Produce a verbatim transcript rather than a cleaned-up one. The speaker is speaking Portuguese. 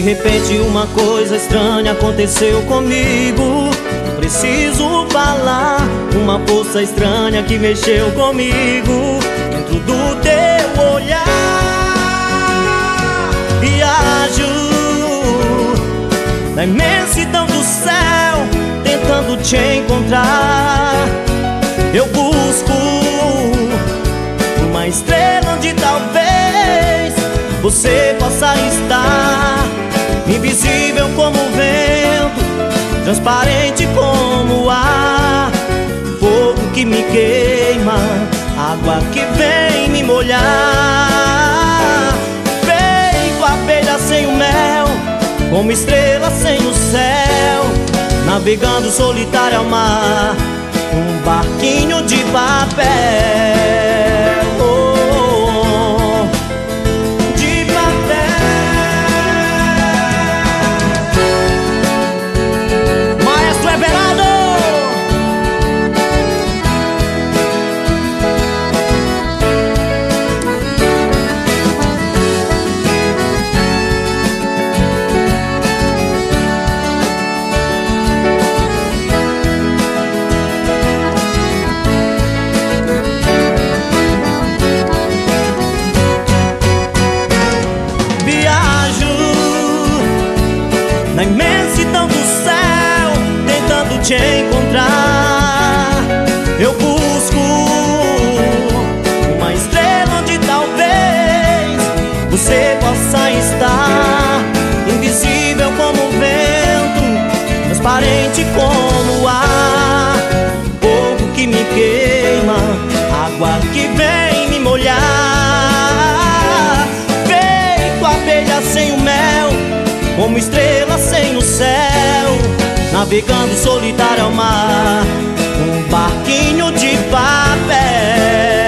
repente uma coisa estranha aconteceu comigo. Não preciso falar, uma força estranha que mexeu comigo. Dentro do teu olhar viajo na imensidão do céu, tentando te encontrar. Eu busco uma estrela onde talvez você possa estar. Invisível como o vento, transparente como o ar. Fogo que me queima, água que vem me molhar. Feito abelha sem o mel, como estrela sem o céu, navegando solitário ao mar, um barquinho de papel. Oh, oh, oh, de papel. Maestro Everaldo. Na imensidão do céu, tentando te encontrar. Eu busco uma estrela onde talvez você possa estar. Invisível como o vento, transparente como o ar. Fogo que me queima, água que vem me molhar. Feito abelha sem o mel, como estrela sem o céu, navegando solitário ao mar, um barquinho de papel.